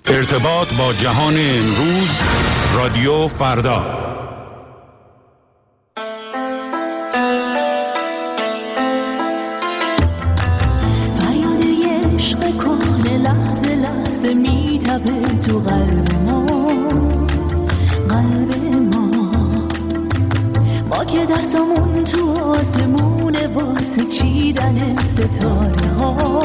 ارتباط با جهان امروز، رادیو فردا. فریاد عشق کهنه لحظه لحظه میتپه تو قلب ما، ما که دستمون تو آسمونه واسه چیدن ستاره ها.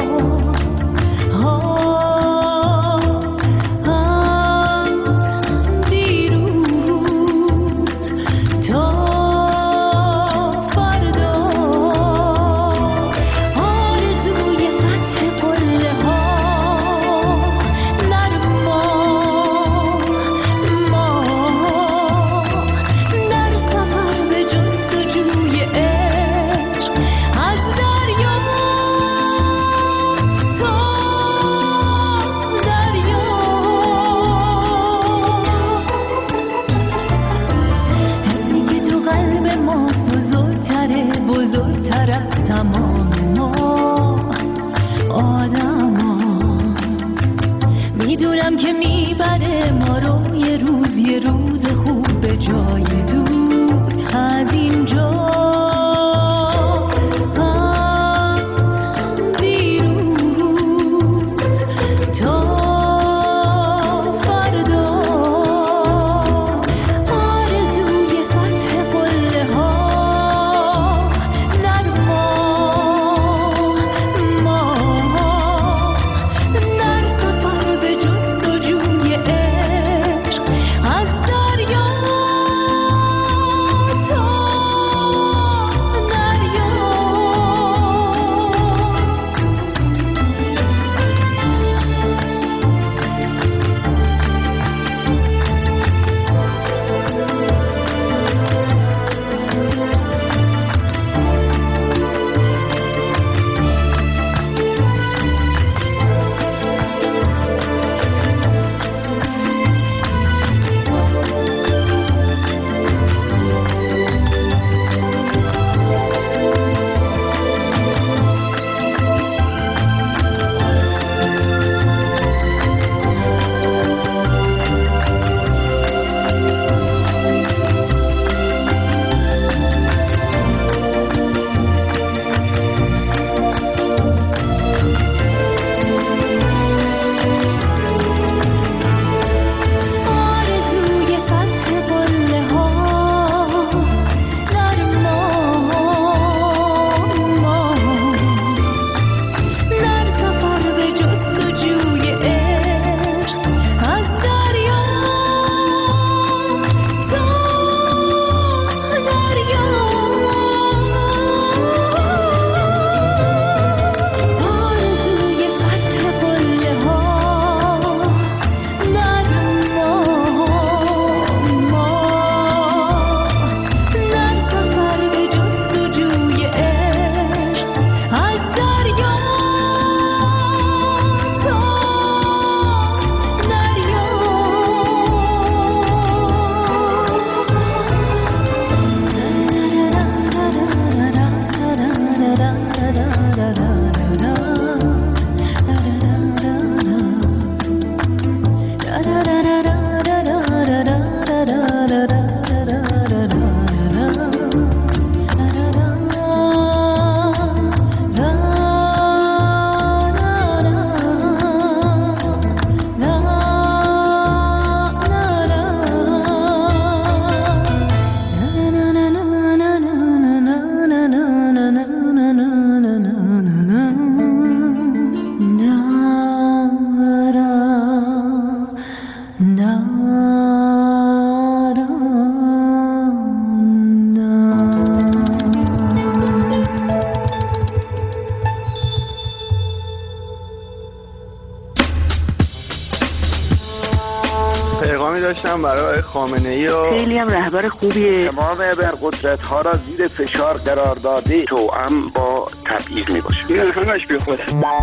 داشتم برای خامنه‌ای و خیلی هم رهبر خوبیه. تمام ابرقدرت‌ها را زیر فشار قرار داده، توأم با تبعیض میباشه. این همش بیخوده.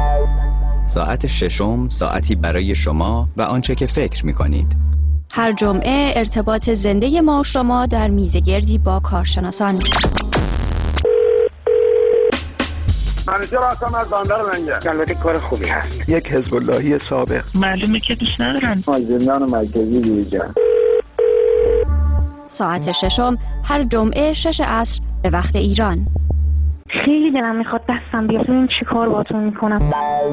ساعت ششم، ساعتی برای شما و آنچه که فکر می‌کنید. هر جمعه ارتباط زنده ما شما در میزگردی با کارشناسان. منیجر هستم از بندر لنگر. البته کار خوبی هست. یک حزب اللهی سابق. معلومه که دوست ندارن. زندان مرکزی بیرجان. ساعت ششم هر جمعه 6 عصر به وقت ایران. خیلی دلم میخواد دستم بیاد ببین چی کار باهاتون میکنم.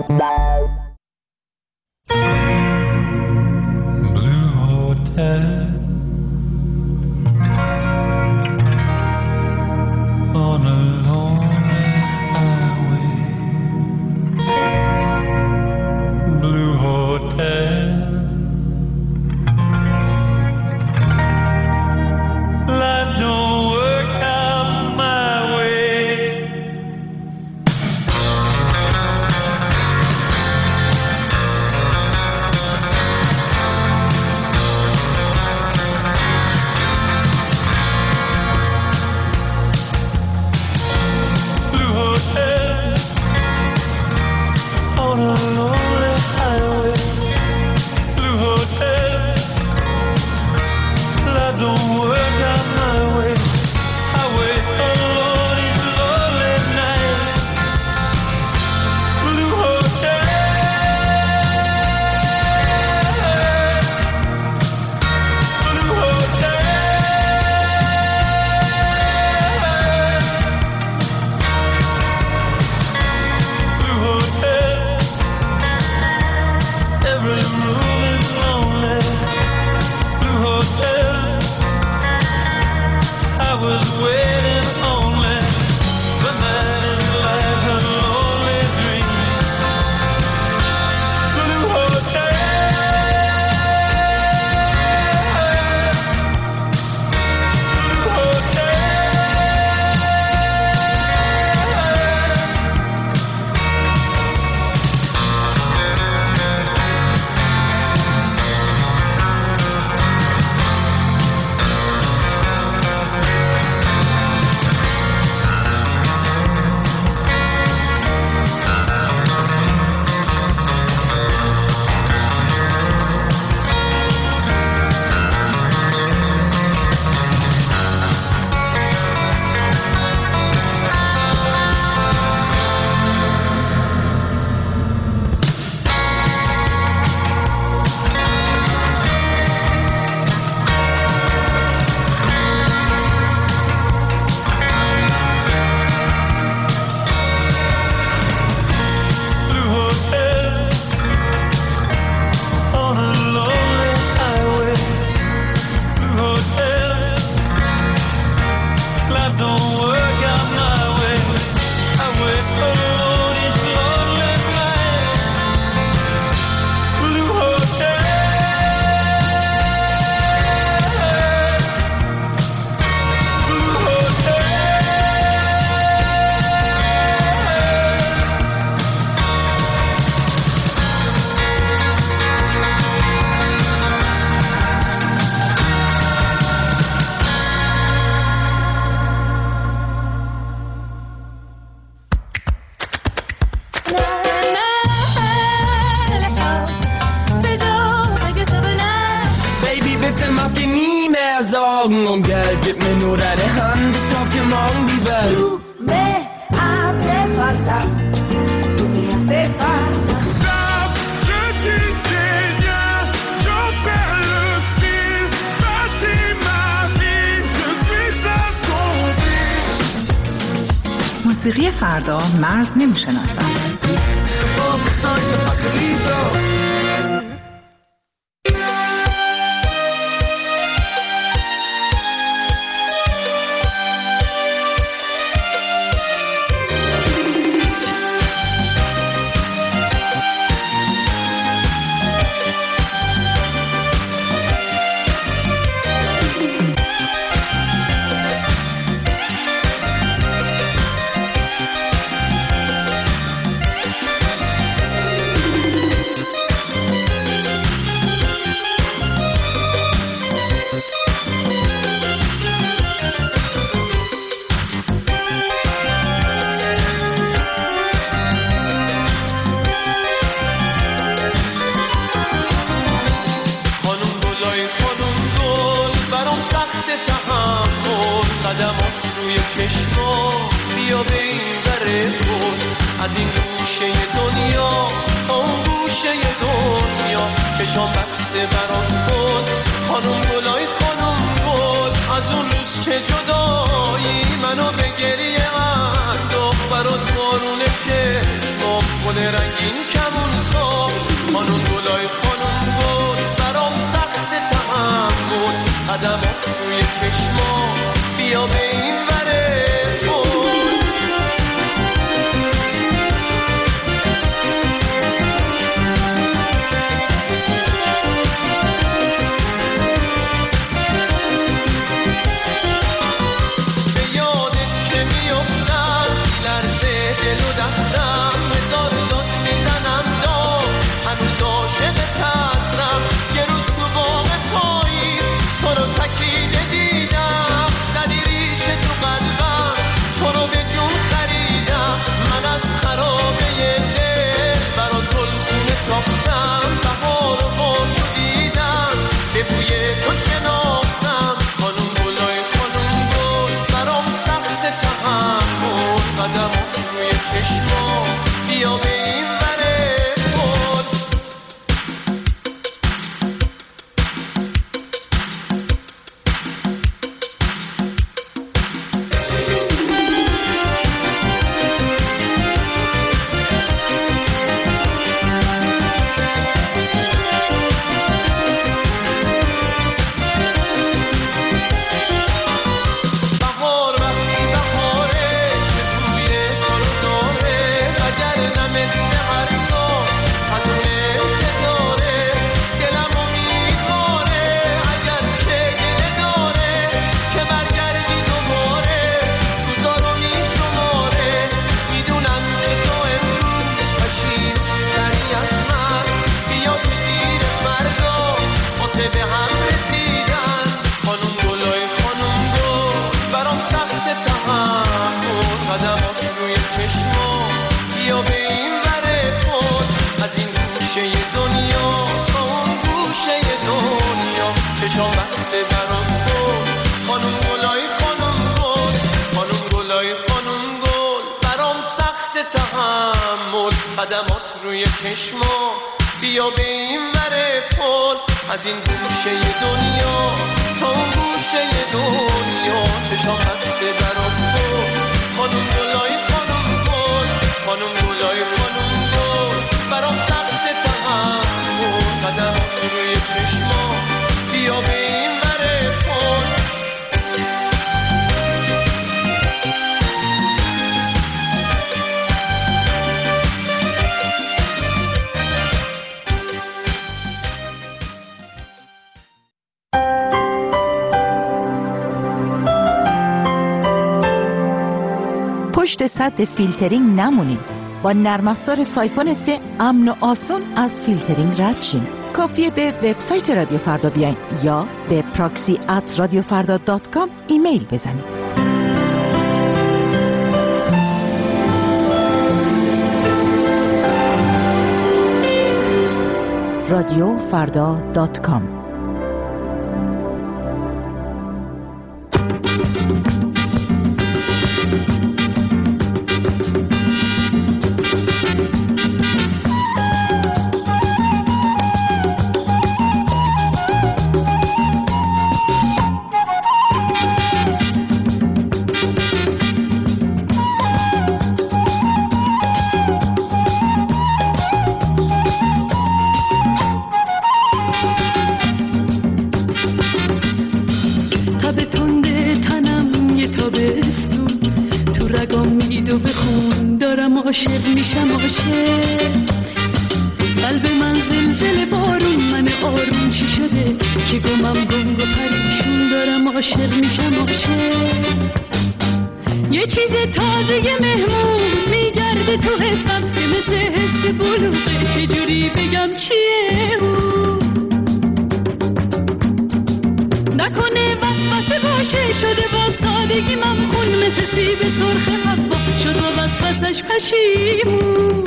Augen Geld, gib mir nur deine Hand, ich kauf dir morgen die Welt. Du me hace falta, tú me hace falta. Stop, je dis rien, je perds le fil, bâtis ma vie, je suis assombri. موسیقی فردا مرز نمیشناسد. چشام بسته برام بود خانم گلای خانم گل از اون روز که جدایی منو به گریه انداخت برات بارون چشمام گل رنگین کمون ساخت خانم گلای خانم گل برام سخت تحمل قدمات روی چشمام بیا به این وره قدمات روی چشما بیا به این وره پل از این گوشه دنیا تا اون گوشه دنیا چشام بسته برات بود خانم گلای خانم گل خانم گلای خانم گل برام سخت تحمل قدمات روی چشما بیا به این وره پل پشت سد فیلترینگ نمونید. با نرم افزار سایفون 3 امن و آسون از فیلترینگ رد شین. کافیه به وبسایت رادیو فردا بیاین یا به proxy@radiofarda.com ایمیل بزنید. radiofarda.com عاشق میشم عاشق قلب من زلزله بارون من آروم چی شده که گمم گنگ و پریشون دارم عاشق میشم عاشق یه چیز تازه مهمون میگرده تو حسم که مثل حس بلوغه چجوری بگم چیه اون نکنه وسوسه باشه شده با سادگی ممخون مثل سیب سرخ حبا شد و وسوسش پشیمون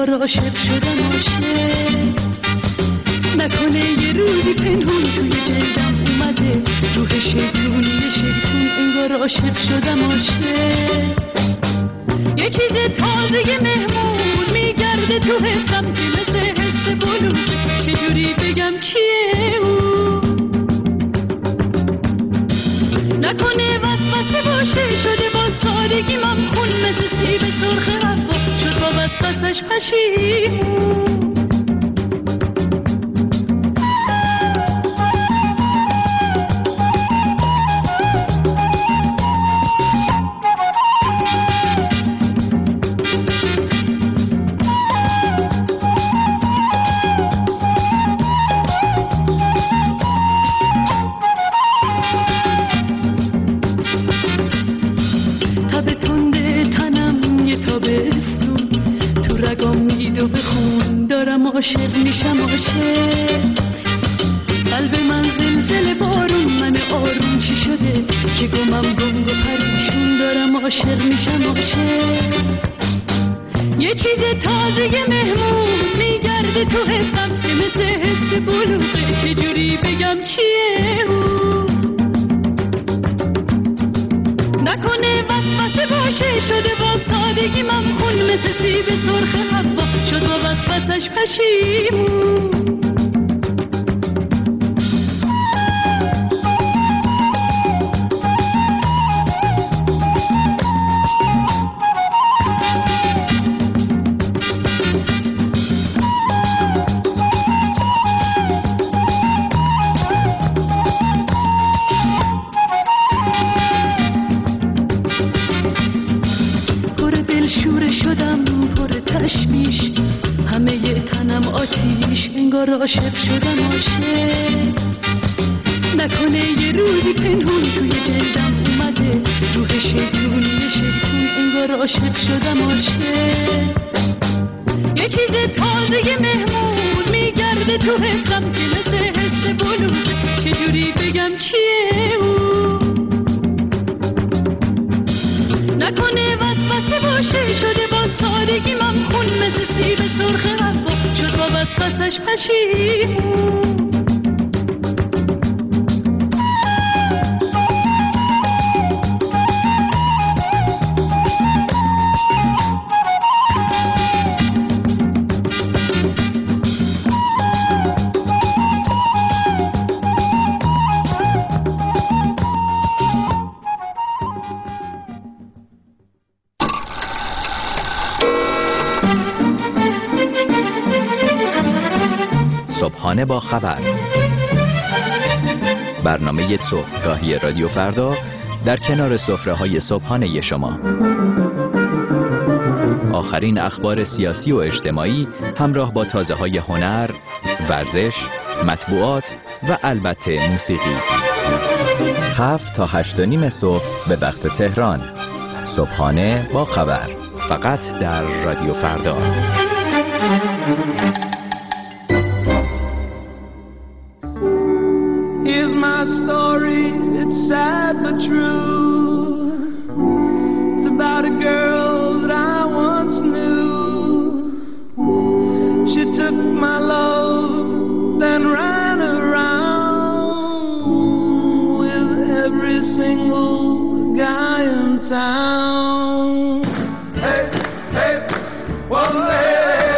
انگار عاشق شدم عاشق. نکنه یه روزی پنهون توی جلدم اومده روح شیطونی شیطون انگار عاشق شدم عاشق. یه چیز تازه مهمون میگرده تو حسم که مثل حس بلوغه. چجوری بگم چیه او؟ نکنه وسوسه باشه شده با سادگی ممخون مثل سیب سرخ حوا شد با وسوسش پشیمون. عاشق میشم عاشق. قلب من زلزله بارون من آروم چی شده که گمم گنگ و پریشون دارم عاشق میشم عاشق. یه چیز تازه مهمون میگرده تو حسم که مثل حس بلوغه. چجوری بگم چیه او؟ نکنه وسوسه باشه شده با سادگی ممخون مثل سیب سرخ حوا شد با وسوسش پشیمون. انگار عاشق شدم عاشق. نکنه یه روزی پنهون توی جلدم اومده روح شیطونی شیطون انگار عاشق شدم عاشق. یه چیز تازه مهمون میگرده تو حسم که مثل حس بلوغه. چجوری بگم چیه او؟ نکنه وسوسه باشه شده با سادگی ممخون مثل سیب سرخ حوا شد با وسوسش پشیمون. صبحانه با خبر، برنامه صبحگاهی رادیو فردا در کنار سفره‌های صبحانه شما. آخرین اخبار سیاسی و اجتماعی همراه با تازه‌های هنر، ورزش، مطبوعات و البته موسیقی. 7 تا 8:30 صبح به وقت تهران. صبحانه با خبر، فقط در رادیو فردا. Here's my story, it's sad but true. It's about a girl that I once knew. She took my love, then ran around with every single guy in town. Hey, hey, one day.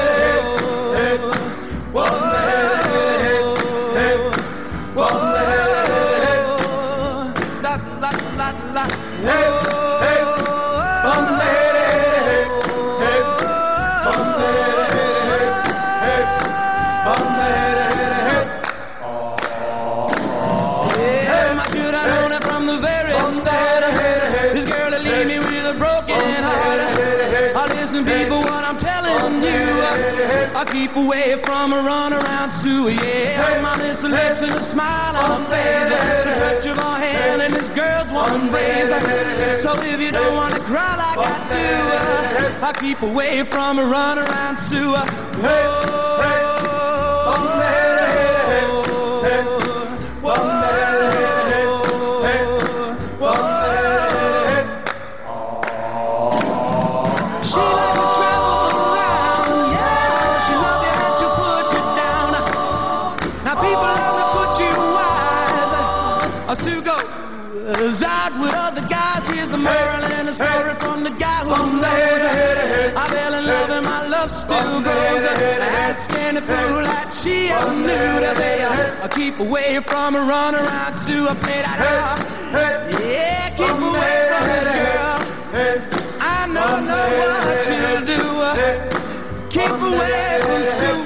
I keep away from a runaround Sue, yeah. My miss lips and a smile on her face, the touch of her hand and this girl's one embrace. So if you don't want to cry like I do, I keep away from a runaround Sue. She likes to travel around, yeah. Sue goes out with other guys. Here's the moral and the story from the guy who knows. I fell in love and my love still grows. Ask any fool that she ever knew today. I keep away from a run around Sue. I played out her. Yeah, keep away from this girl. I know what you'll do. Keep away from Sue.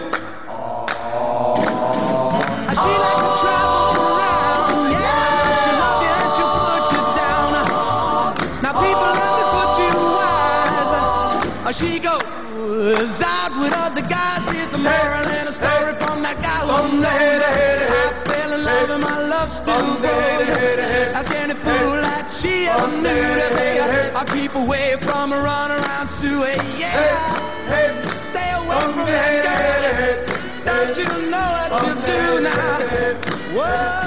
She likes to travel around. Yeah, she'll love you and she'll put you down. Now people, let me put you wise. She goes out with other guys. Here's the moral and a story from that guy who knows. I fell in love and my love still grows. Ask any fool that she ever knew today. I'll keep away from a run around Sue. Yeah, stay away from that girl. Don't you know what you do now? Whoa.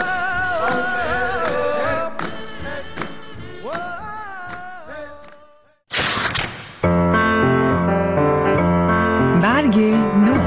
برگ نو.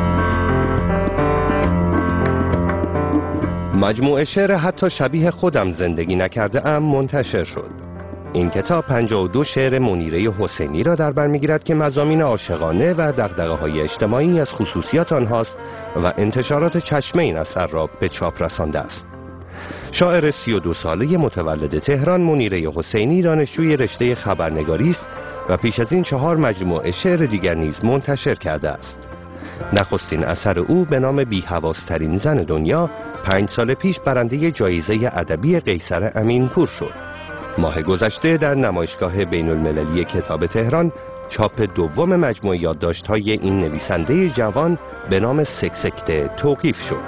مجموعه شعر حتی شبیه خودم زندگی نکرده ام منتشر شد. این کتاب 52 شعر منیره حسینی را در بر می‌گیرد که مضامین عاشقانه و دغدغه‌های اجتماعی از خصوصیات آنهاست و انتشارات چشمه این اثر را به چاپ رسانده است. شاعر 32 ساله متولد تهران منیره حسینی دانشجوی رشته خبرنگاری است و پیش از این 4 مجموعه شعر دیگر نیز منتشر کرده است. نخستین اثر او به نام بی‌حواس‌ترین زن دنیا 5 سال پیش برنده جایزه ادبی قیصر امینپور شد. ماه گذشته در نمایشگاه بین المللی کتاب تهران چاپ دوم مجموعه یادداشت‌های این نویسنده جوان به نام سکسکته توقیف شد.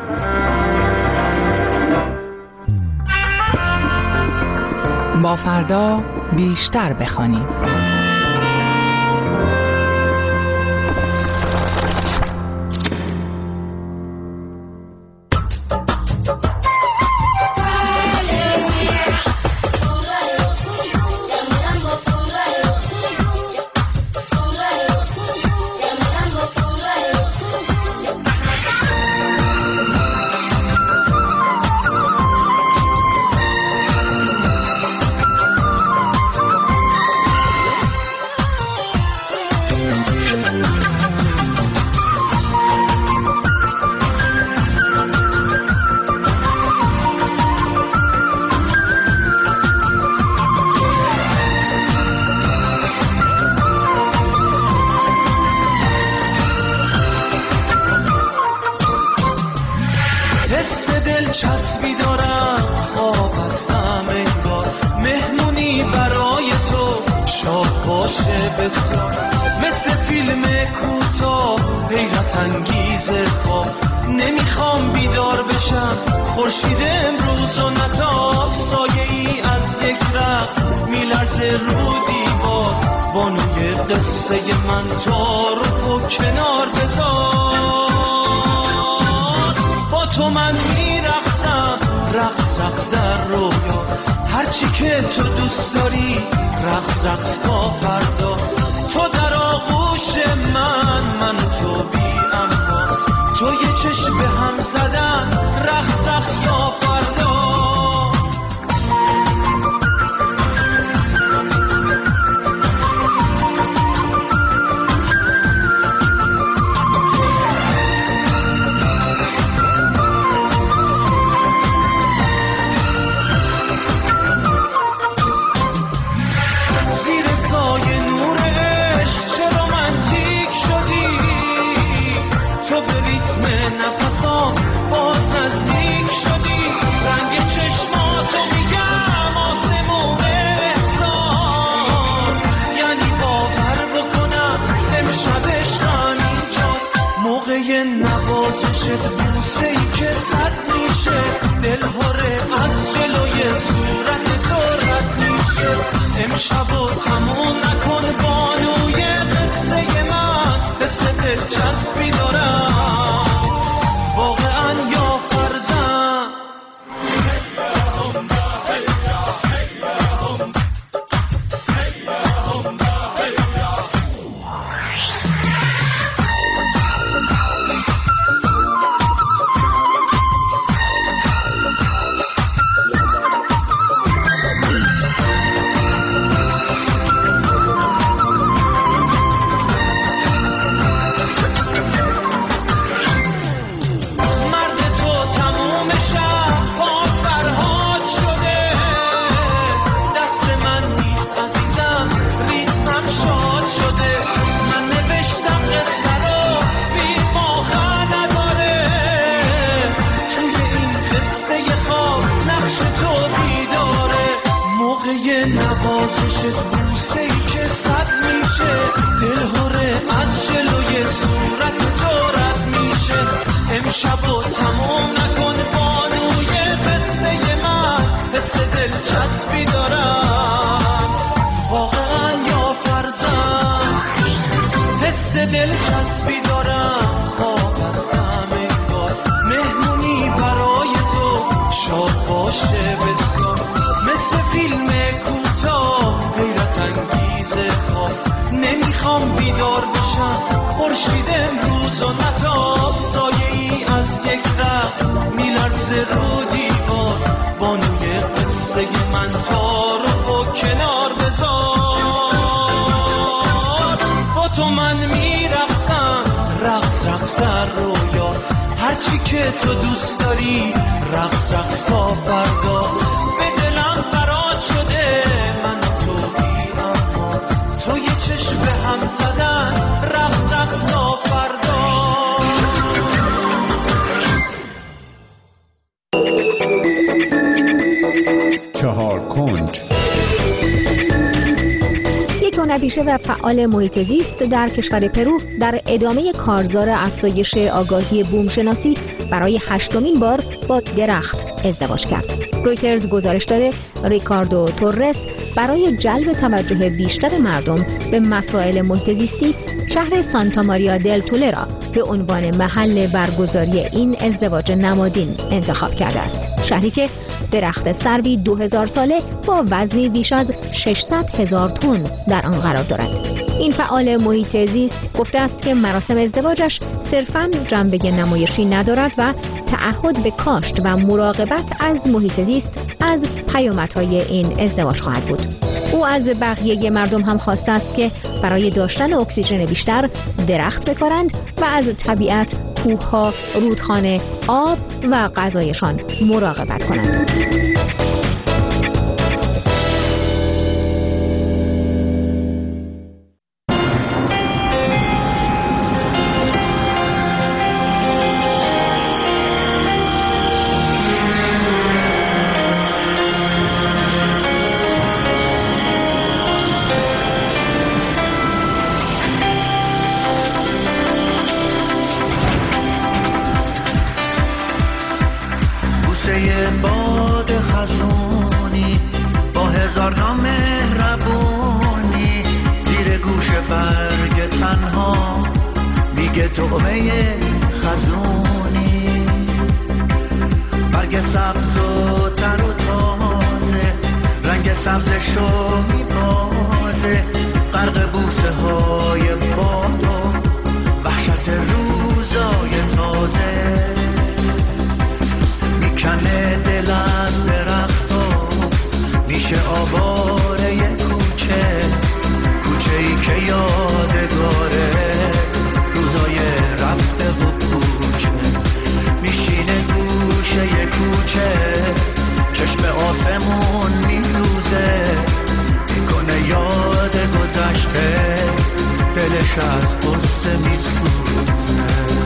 با فردا بیشتر بخوانیم. مثل فیلم کوتاه حیرت انگیز خواب نمیخوام بیدار بشم خورشید امروز و نتاب سایه ای از یک رقص میلرزه رو دیوار بانوی قصه من تعارف و کنار بذار با تو من میرقصم رقص رقص در رویا هرچی که تو دوست داری رقص رقص تا فردا تو در آغوش من تو بی اما تو یه چشم به هم زدن رقص رقص تا فردا بوسه‌ای که صد میشه دل هره از جلوی صورت تو رد میشه امشب و تموم نکن بانوی قصه من قصه دلچسبی دارم واقعا یا فرزن دلچسبی دارم، واقعا یا فرزن حس دلچسبی دارم. خواب هستم انگار مهمونی برای تو، شاد باشه بسیار مثل فیلم کوتاه حیرت انگیز خواب. نمیخوام بیدار بشم خورشید امروز و نتاب، سایه ای از یک رخت میلرزه رو دیوار. بانوی قصه من تارو کنار بذار، با تو من میرقصم رقص رقص در رویا، هرچی که تو دوست داری رقص رقص تا فردا. به دلم قرار شده من و تو بی اما، تو یه چشم به هم زدن رقص رقص تا فردا. چهار کنج. یک هنرپیشه و فعال محیط زیست در کشور پرو در ادامه کارزار افزایش آگاهی بومشناسی برای 8مین بار با درخت ازدواج کرد. رویترز گزارش داده ریکاردو توررس برای جلب توجه بیشتر مردم به مسائل محیط زیستی شهر سانتا ماریا دل توله را به عنوان محل برگزاری این ازدواج نمادین انتخاب کرده است. شهری که درخت سروی 2000 ساله با وزنی بیش از 600,000 تن در آن قرار دارد. این فعال محیط زیست گفته است که مراسم ازدواجش صرفاً جنبه نمایشی ندارد و تعهد به کاشت و مراقبت از محیط زیست از پیامدهای این ازدواج خواهد بود. او از بقیه مردم هم خواسته است که برای داشتن اکسیژن بیشتر درخت بکارند و از طبیعت، کوه‌ها، رودخانه، آب و غذایشان مراقبت کنند. باد خزونی با هزار نام مهربونی، زیر گوش برگ تنها میگه طعمه خزونی. برگ سبز و تر و تازه، رنگ سبزش رو میبازه، غرق بوسه های باد و وحشت روزای تازه. کنه دل از درختو میشه آواره یه کوچه، کوچه ای که یادگاره روزای رفته و کوچه. میشینه گوشه یه کوچه، چشم آسمون میدوزه، میکنه یاد گذشته، دلش از قصه میسوزه.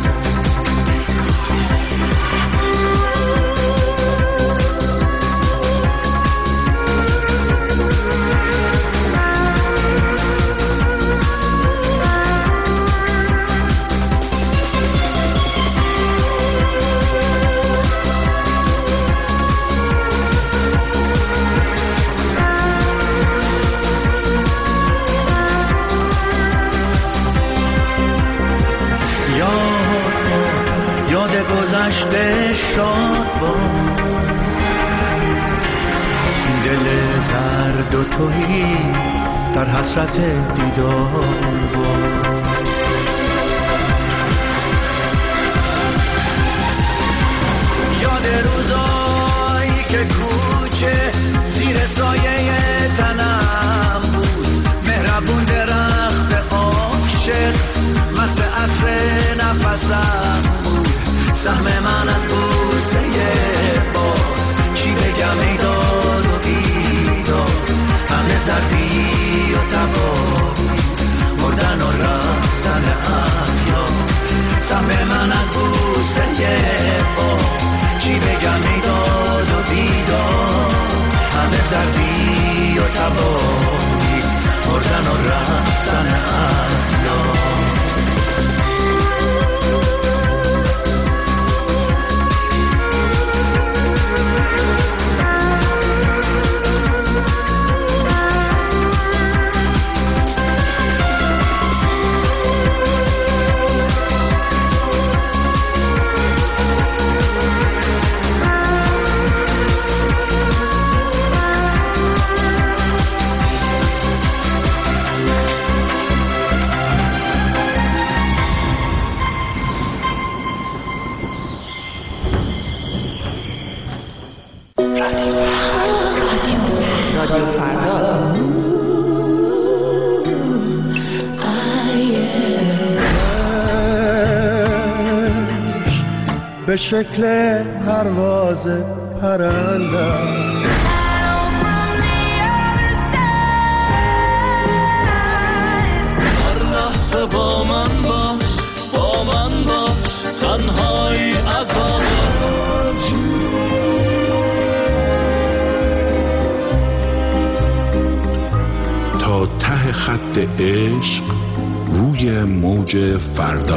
گذشته شاد با دل زرد و تویی در حسرت دیدار با. یاد روزایی که کوچه زیر سایه تنم بود، مهربون درخت عاشق مست عطر نفسم بود. سهم من از بوسه با چی بگم ای داد و بیداد، همه زردی و تباهی مردن و رفتن به شکل پرواز پرنده. با من باش، با من باش، تنهایی عذاب. تا ته خط عشق روی موج فردا.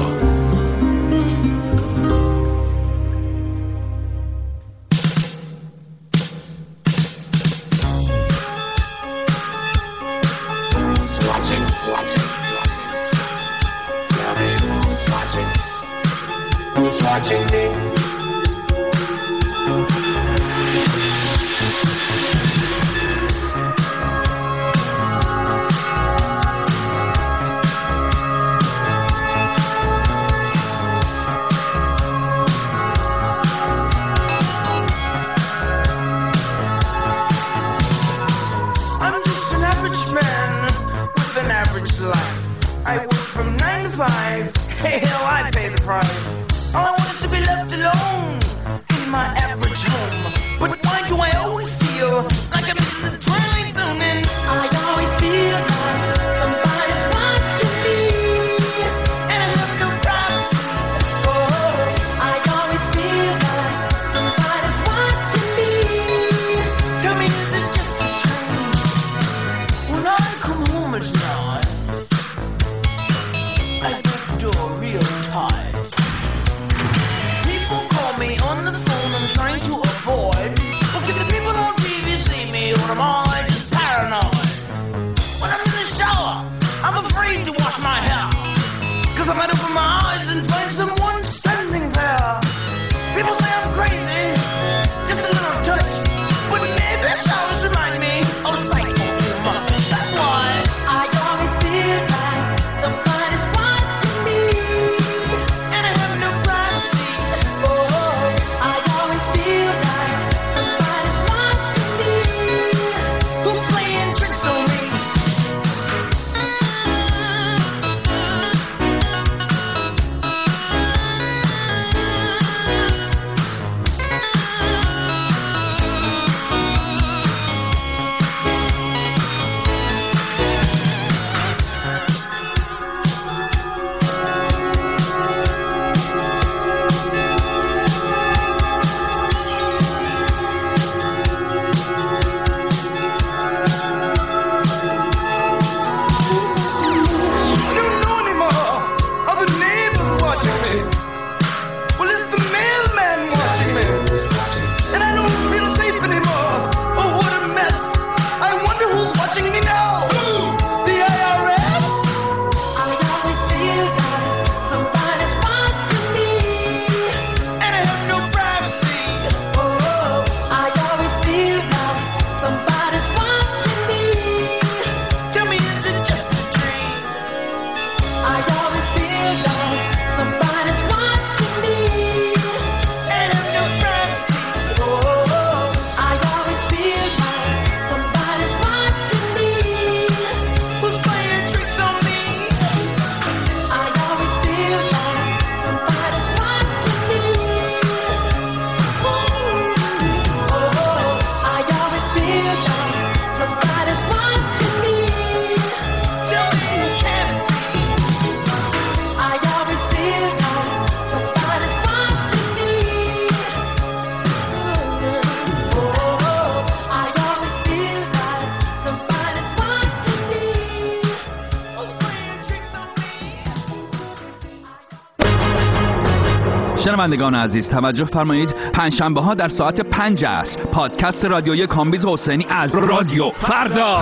شنوندگان عزیز توجه فرمایید، پنجشنبه ها در ساعت 5 عصر پادکست رادیویی کامبیز حسینی از رادیو فردا.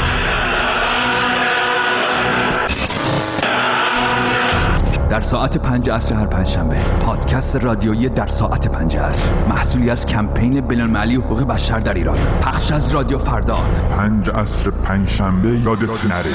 در ساعت 5 عصر هر پنجشنبه پادکست رادیویی در ساعت 5 عصر، محصولی از کمپین بین‌المللی حقوق بشر در ایران، پخش از رادیو فردا. 5 عصر پنجشنبه یادتون نره.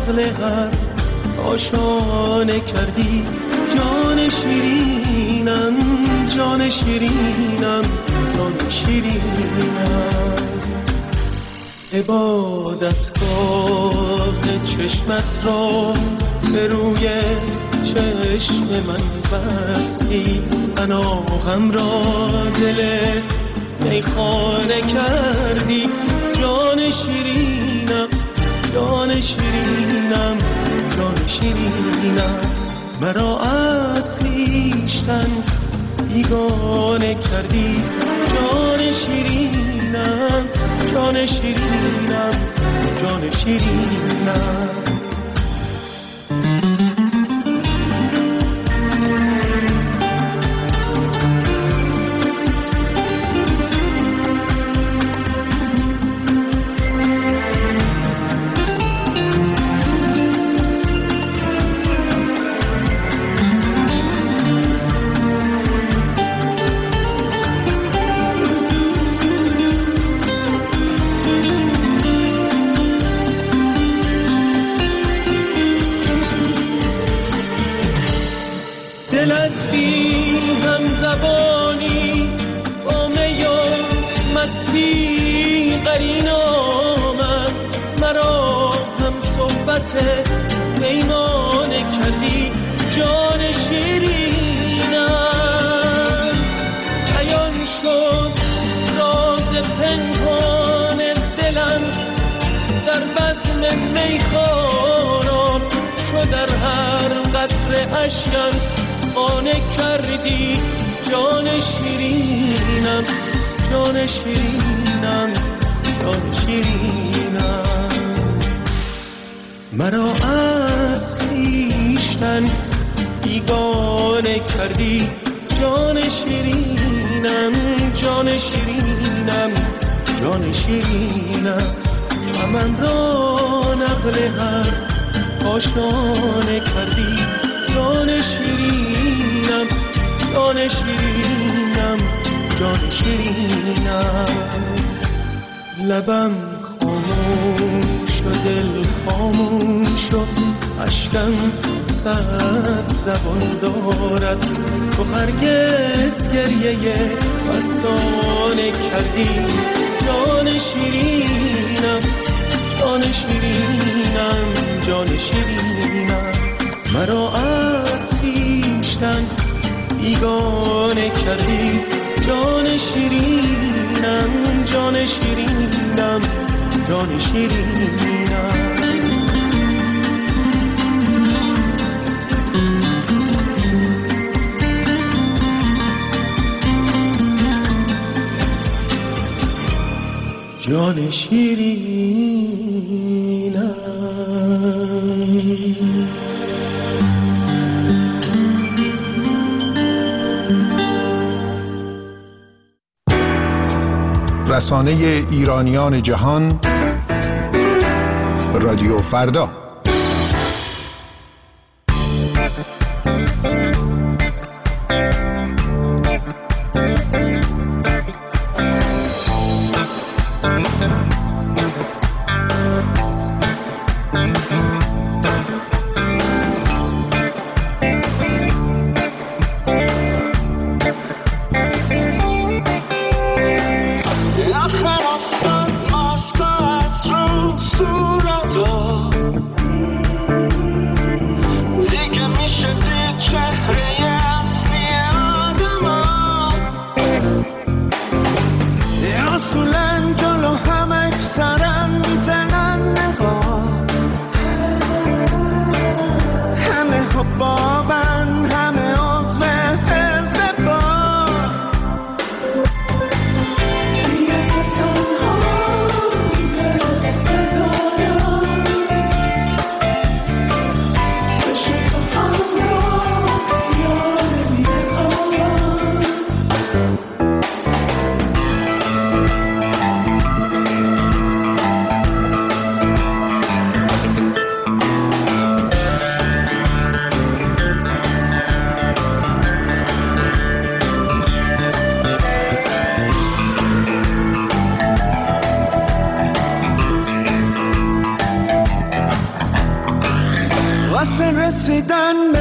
نقل هر آشانه کردی. جان شیرینم جان شیرینم جان شیرینم، عبادتگاه چشمت را به روی چشم من بستی. پناهم را دل میخانه کردی. جان شیرینم جان شیرینم جان شیرینم، مرا از خویشتن بیگانه کردی. جان شیرینم جان شیرینم جان شیرینم. دل از بی هم زبانی با می و مستی قرین آمد. مرا هم صحبت پیمانه کردی. جان شیرینم بیان شد راز پنهان دلم در بزم میخوارم. چو در هر قطره اشکم خانه کردی. جان شیرینم جان شیرینم جان شیرینم، مرا از خویشتن بیگانه کردی. جان شیرینم جان شیرینم جان شیرینم، من را نقل هر آشانه کردی. جان شیرینم جان شیرینم جان شیرینم، لبم خاموش و دل خاموش و اشکم صد زبان دارد. تو هرگز گریه مستانه کردی. جان شیرینم جان شیرینم جان شیرینم، مرا از خویشتن بیگانه کردی. جان شیرینم جان شیرینم جان شیرینم. جان شیرینم. رسانه ایرانیان جهان، رادیو فردا.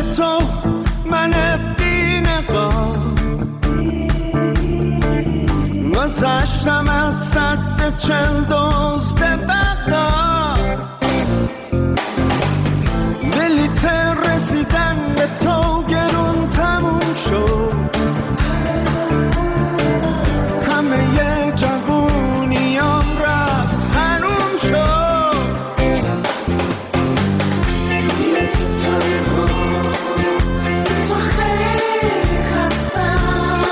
تو من بی‌نقاب گذشتم از سد چل دزد بغداد بلیط رسیدن به تو گرون تموم شد همه جوونیام رفت حروم شد تو خیلی خستم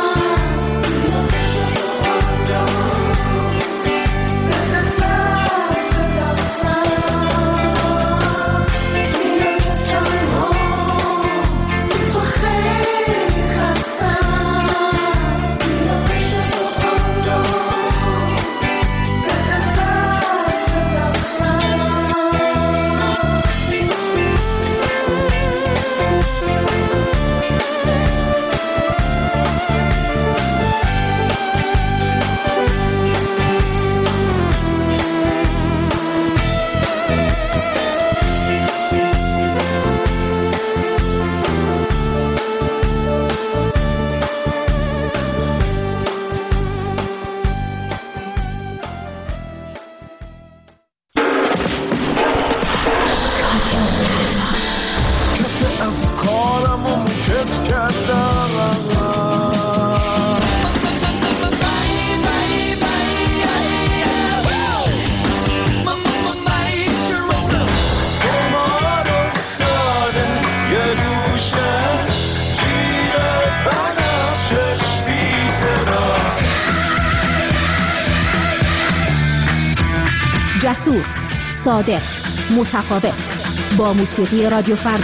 جسور، صادق، متفاوت با موسیقی رادیو فردا.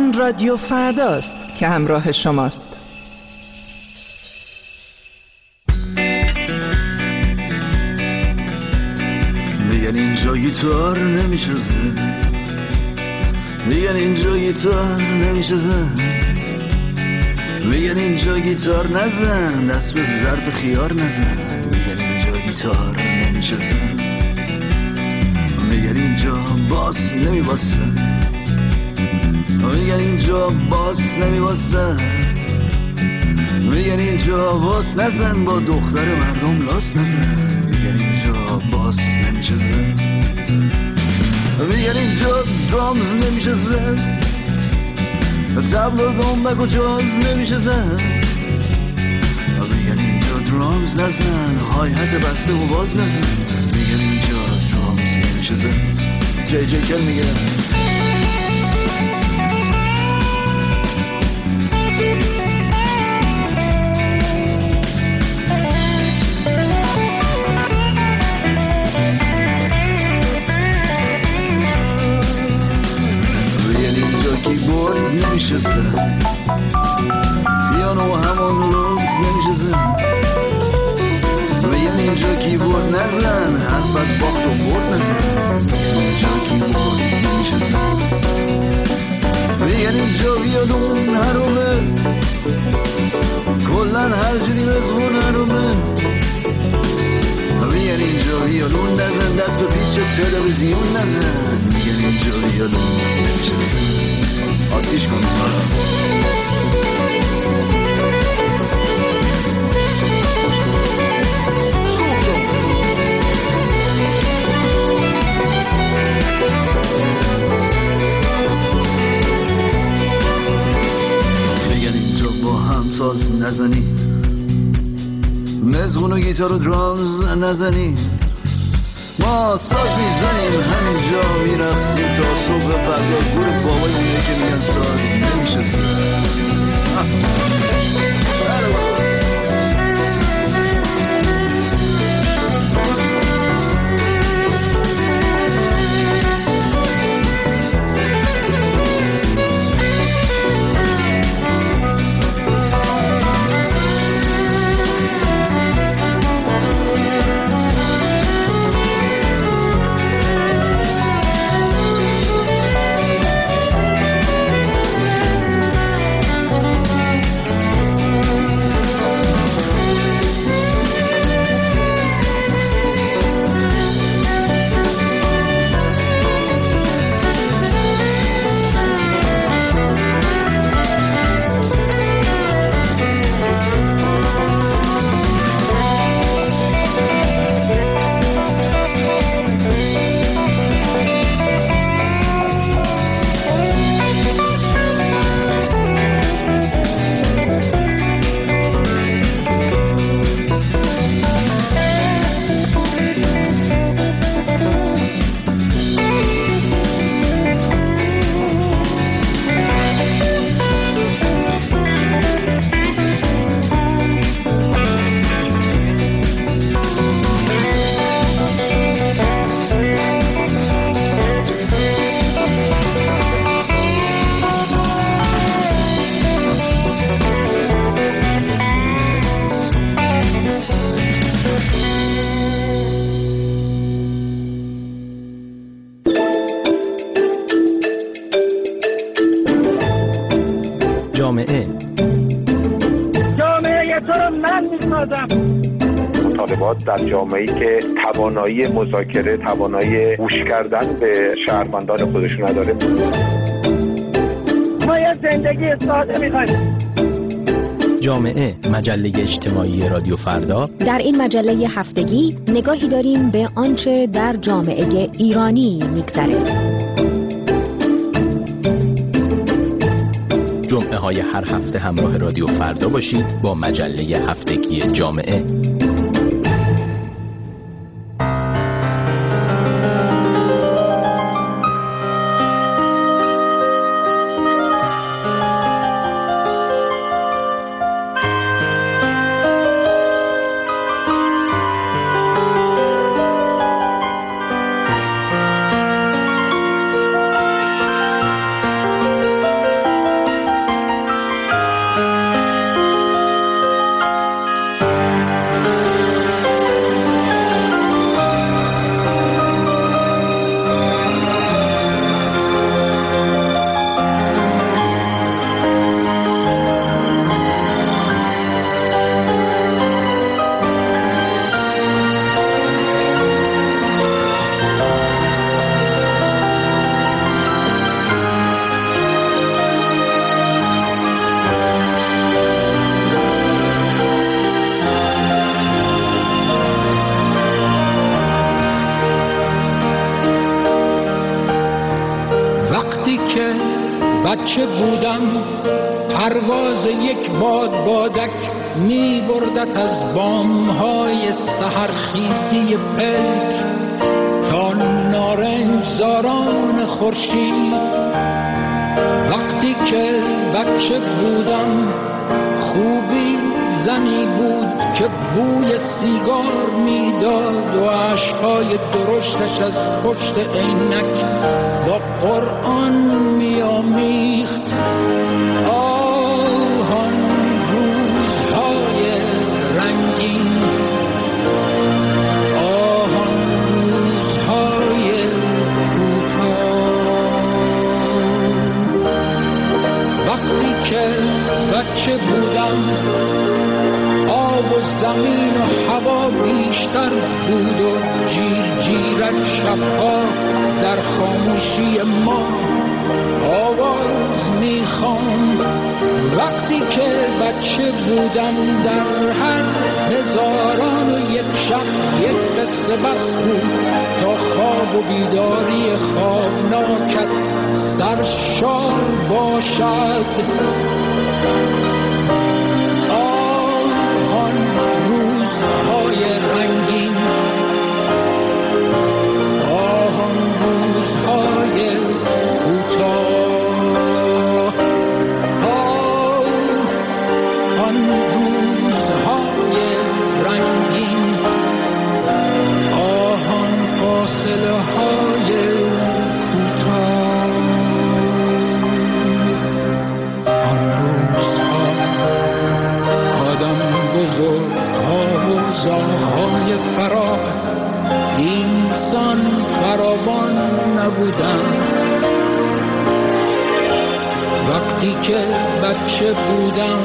این رادیو فرداست که همراه شماست. میگن اینجا گیتار نمیشه زن، میگن اینجا گیتار نمیشه زن، میگن اینجا گیتار نزن، دست به ظرف خیار نزن، میگن اینجا گیتار نمیشه زن، میگن اینجا باس نمیباسه، میگن اینجا باس نمیباسه، میگن اینجا باس نزن، با دختر مردم لاس نزن، میگن اینجا باس نمیشه زن، میگن اینجا درامز نمیشه زن، تبل و دنبک و جاز نمیشه زن، میگن اینجا درامز نزن، های حت بسته و باز نزن، میگن اینجا درامز نمیشه زن. جی کل میگه کیبورد نمیشه زن، پیانو همون روز نمیشه زن، میگن اینجا کیبورد نزن، حرف از باخت و برد نزن، میگن اینجا کیبورد نمیشه زن، میگن اینجا ویولون حرومه، کلن هر جوری مزمون حرومه، میگن اینجا ویولون نزن، دست به پیچ تلویزیون نزن، میگن اینجا ویولون نمیشه زن. آتیش کن سارا میگن اینجا با هم ساز نزنی، مزغون و گیتار و درامز نزنی، ما ساز میزنیم همینجا میرقصیم تا صبح فردا، گور بابای اونه که میگن ساز نمیشه زن. جامعه تو رو من میسازم. مطالبات در جامعه‌ای که توانایی مذاکره، توانایی گوش کردن به شهروندان خودشون نداره. ما یه زندگی ساده می‌خوایم. جامعه، مجله اجتماعی رادیو فردا. در این مجله هفتگی نگاهی داریم به آنچه در جامعه ایرانی می‌گذره. جمعه های هر هفته همراه رادیو فردا باشید با مجله هفتگی جامعه. بچه بودم پرواز یک بادک می بردت از بامهای سحرخیزی پلک تا نارنج زاران خورشید. وقتی که بچه بودم خوبی زنی بود که بوی سیگار میداد و اشکهای درشتش از پشت عینک با قرآن میامیخت. آن روزهای رنگین، آن روزهای کوتاه. وقتی که بچه بودم آب و زمین و هوا بیشتر بود و جیر جیرک شبها در خاموشی ما آواز میخواند. وقتی که بچه بودم در هر هزاران و یک شب یک قصه بس بود تا خواب و بیداری خوابناکت سرشار باشد. آن روزهای رنگین، آن روزهای کوتاه، آن روزهای رنگین، آن فاصله های کوتاه. آن روزها آدم بزرگها و زاغهای فراق اینسان فراوان نبودند. وقتی که بچه بودم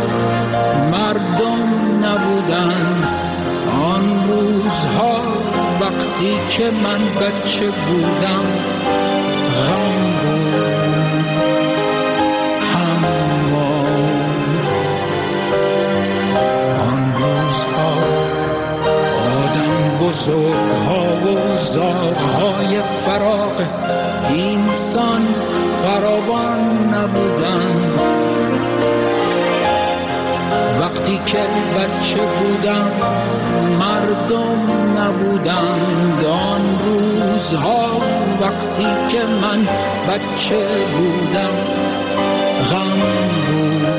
مردم نبودند. آن روزها وقتی که من بچه بودم غم بود، هموار. آن روزها آدم بزرگها و زاغهای فراق اینسان فراوان نبودند. وقتی که بچه بودم مردم نبودند. آن روزها وقتی که من بچه بودم غم بود.